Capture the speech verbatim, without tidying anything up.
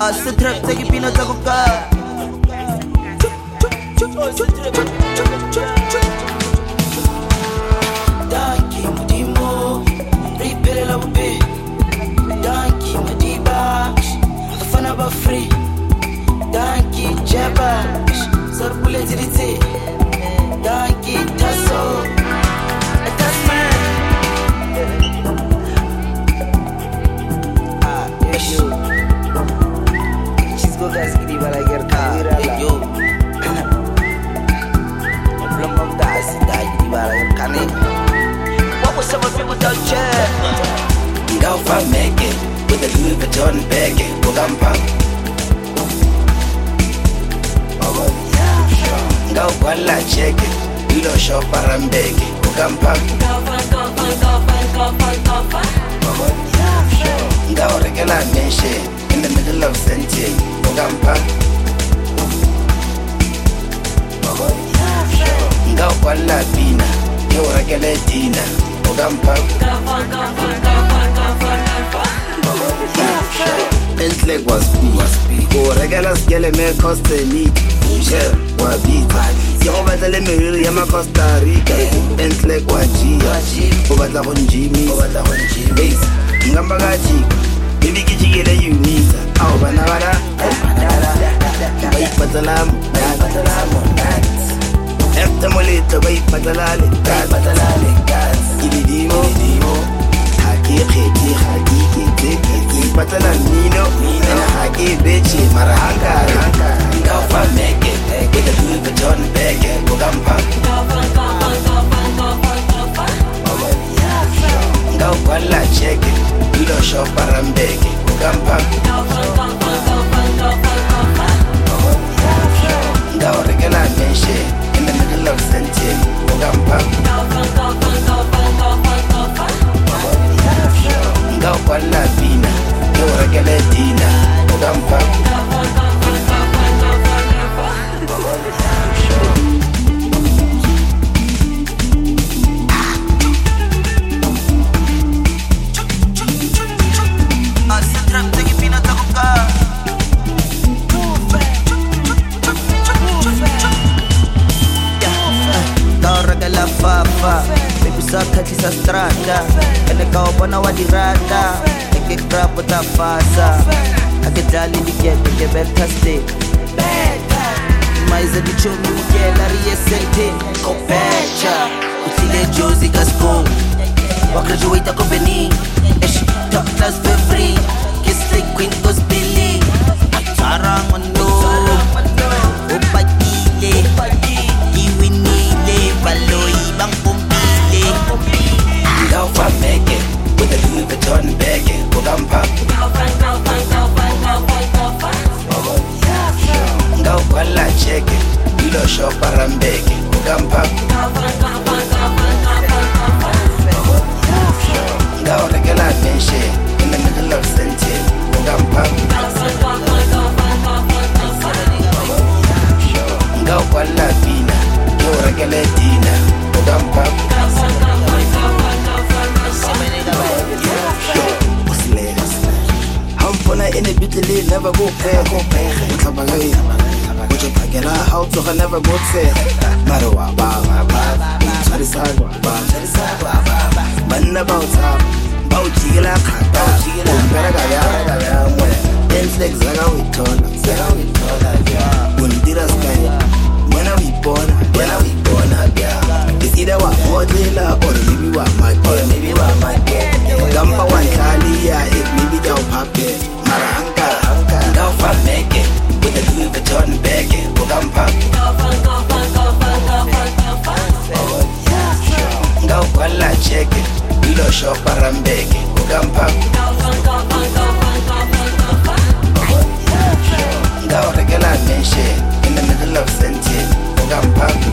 Asa trap take pino takoka. Danki mudimo, repair la bupe. Danki madiba, afana ba free. Danki jaba, sarbule tirite. Danki taso, that's man. Ah, yo. Chisco gas kiri bala gerka. Yo. Problem of das dai kiri bala gerka ne. What was some of people don't check? Go for make it with the Louis Vuitton bag, Bogampa. Go wala check it, you don't shop around bag, Bogampa. Go regular nation in the middle of Senti, Bogampa. Go wala bina, you regular dinner, Bogampa. Intellect was big. Go regular scale me costa ni. Share wa bita. Yo batla le me ya ma Costa Rica. Intellect wa G. Go batla go Jimmy. Go batla go Jimmy. Ngamba ga G. Bibi ki jigele unita. Aw bana bana. Bai patalam. Patalam. Efta molito bai patalale. Patalale. Idimo. Idimo. Haki khiti haki khiti. Patalan Nino, Nino haki bitchy, Marahanga, go for make it, with the Louis Vuitton bag, Bogampa. Go wala check it, you don't shop around bag, Bogampa. Go regular nation in the middle of Senti, Bogampa. Go wala bina. Yo regular dinner, Bogampa. Asa trap take pino takoka. Go regular fafa, baby sa kati sa strata, ene ka bona wa dirata. Ke crap with that fasa. I get jolly to get me get better stay. Mais de chomi que la riesente. Copecha. Utile Josie Gascon. Wa graduate ko beni. Esh top class for free. Kiss the queen goes Billy. Sarang mando. Opatile. Iwinile. Baloy bang pumpile. Go for make it. With the Louis Vuitton bag, Bogampa. Go wala check it, you don't shop around bag, Bogampa. Go regular nation in the middle of Senti, Bogampa. Go wala bina, you regular dinner, Bogampa. In the bitly never go fair, go fair. Tabagay, which a pagana, how to her never go fair. Marawa, Baba, Charisagua, Charisagua, Banda Bauta, Bautila, Bautila, Paragaya, Dance like Zaga with Tona, Zaga with Tona, Mundira Sky, when are we born, when are we born, it's either what Modilla or maybe what my or maybe what my Gampa one Kalia, it maybe your puppet. Marahanga, go for make it with the Louis Vuitton bag, Bogampa. Go wala check it, you don't shop around bag, Bogampa. Go regular nation in the middle of Senti, Bogampa.